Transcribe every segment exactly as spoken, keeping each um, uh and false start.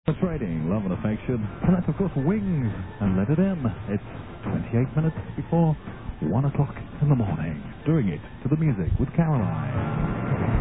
Trading, love and affection, and that's of course Wings, and Let It In. It's twenty-eight minutes before one o'clock in the morning. Doing it to the music with Caroline.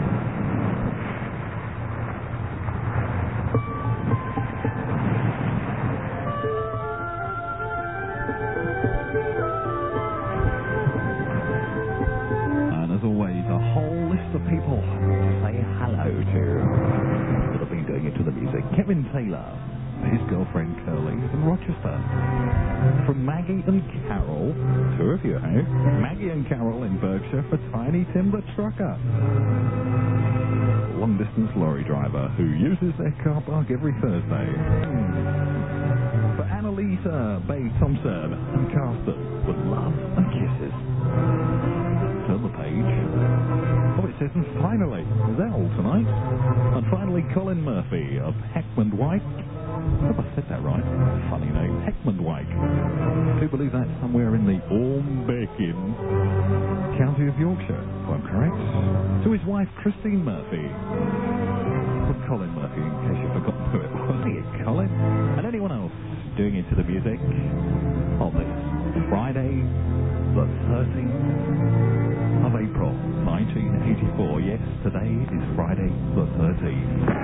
And as always, a whole list of people to say hello to that have been doing it to the music. Kevin Taylor, his girlfriend Curly in Rochester. From Maggie and Carol, two of you, eh? Maggie and Carol in Berkshire for Tiny Timber Trucker. Long-distance lorry driver who uses their car park every Thursday. For Annalisa, Bay Thompson and Carsten with love and kisses. Turn the page. Oh, it says, and finally, Zell tonight. And finally, Colin Murphy of Heckman White. I hope I said that right. Funny name, Heckman White. I do believe that's somewhere in the Ormbekin county of Yorkshire, if I'm correct. To his wife, Christine Murphy. Put Colin Murphy, in case you've forgotten who it was. Here, Colin. And anyone else doing it to the music on this Friday, the thirteenth of April, nineteen eighty-four. Yes, today is Friday the thirteenth.